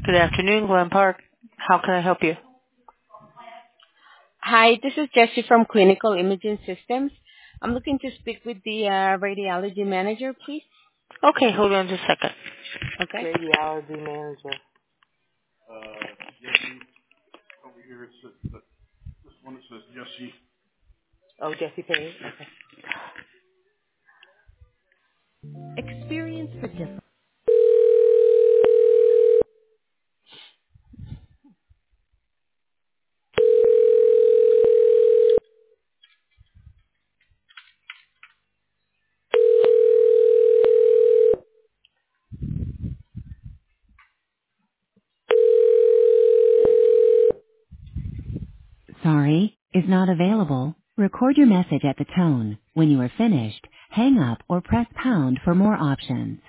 Good afternoon, Glen Park. How can I help you? Hi, this is Jessie from Clinical Imaging Systems. I'm looking to speak with the radiology manager, please. Okay, hold on just a second. Okay. Radiology manager. Over here it says this one it says Jesse. Oh, Jesse Perry. Okay. Experience the difference. Sorry, is not available. Record your message at the tone. When you are finished, hang up or press pound for more options.